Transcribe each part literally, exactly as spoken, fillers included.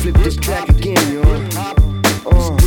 flip this track again, yo. Uh.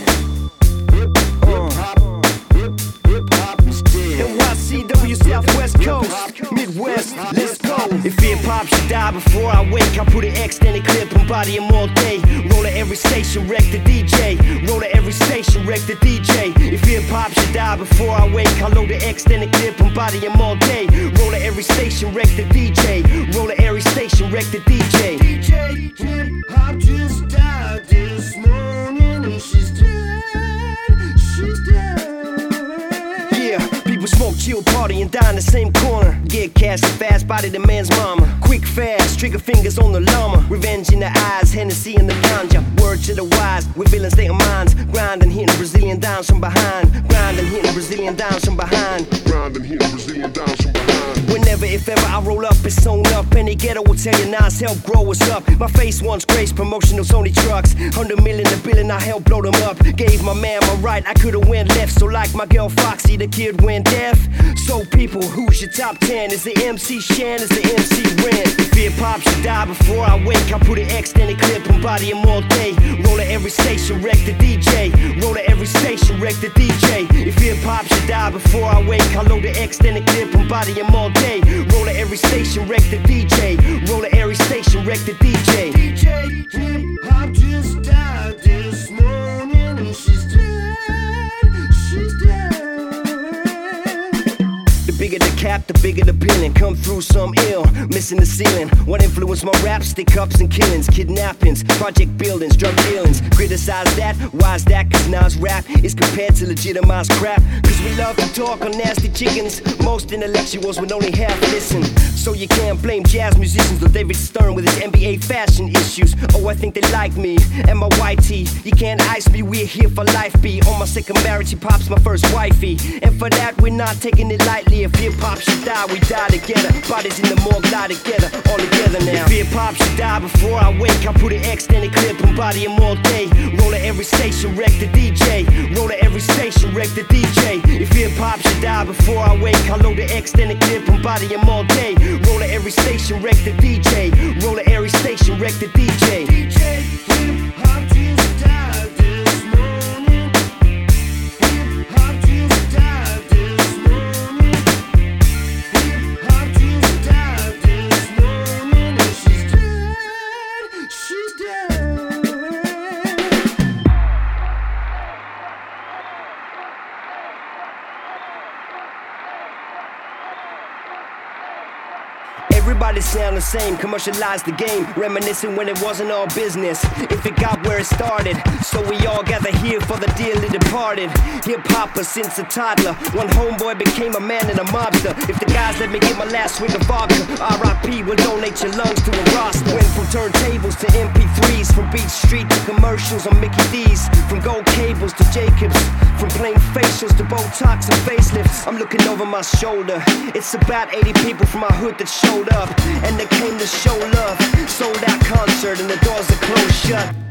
N Y C W Southwest Coast, Midwest, let's go. If hip-hop should die before I wake, I put an extended clip and body him all day. Roll at every station, wreck the D J. Roll at every station, wreck the D J. If hip-hop should die before I wake, I load the extended clip and body him all day. Roll at every station, wreck the D J. Roll at every station, wreck the D J. D J, hip-hop just died this morning and she's dead, she's dead. People smoke, chill, party, and die in the same corner. Get cash and fast, body the man's mama. Quick, fast, trigger fingers on the llama. Revenge in the eyes, Hennessy in the ganja. Word to the wise, with villains state of minds. Grind and hitting Brazilian downs from behind. Grind and hitting Brazilian downs from behind. Grind and hitting Brazilian downs from behind. Whenever, if ever I roll up, it's sewn up. Any ghetto will tell you Nas help grow us up. My face once graced promotional Sony trucks. Hundred million a billion, I helped blow them up. Gave my man my right, I could've went left. So like my girl Foxy, the kid went deaf. So people, who's your top ten? Is the M C Shan? Is the M C Ren? If hip-hop should die before I wake, I put an extended clip and body him all day. Roll at every station, wreck the D J. Roll at every station, wreck the D J. If hip-hop should die before I wake, I load the extended clip and body him all day. Roll at every station, wreck the D J. Roll at every station, wreck the D J. D J, hip-hop just died this morning and she's dead, she's dead. The bigger the cap, the bigger the billing. Come through some ill, missing the ceiling. What influenced my rap? Stick-ups and killings, kidnappings, project buildings, drug dealings. Criticize that, why's that? Cause Nas rap is compared to legitimized crap. Cause we love to talk on nasty chickens. Most intellectuals would only half listen. So you can't blame jazz musicians or David Stern with his N B A fashion issues. Oh, I think they like me and my white tee. You can't ice me, we're here for life, B. On my second marriage, she pops my first wifey. And for that, we're not taking it lightly. If hip-hop should die, we die together. Bodies in the morgue lie together, all together now. If hip-hop should die before I wake, I put an extended clip and body him all day. Roll at every station, wreck the D J. Roll at every station, wreck the D J. If hip-hop should die before I wake, I load the extended clip and body him all day. Roll at every station, wreck the D J. Roll at every station, wreck the D J. D J, hip-hop just died this morning. Hip-hop just died this morning. Hip-hop just died this morning and she's dead, she's dead. Everybody sound the same, commercialize the game, reminiscing when it wasn't all business. If it got where it started, so we all gather here for the dearly departed. Hip-hopper since a toddler, one homeboy became a man and a mobster. If the guys let me get my last swig of vodka, R I P will donate your lungs to a roster. Went from turntables to M P threes, from Beach Street to commercials on Mickey D's, from gold cables to Jacobs, from plain facials to Botox and facelifts. I'm looking over my shoulder, it's about eighty people from my hood that showed up, and they came to show love. Sold out concert and the doors are closed shut.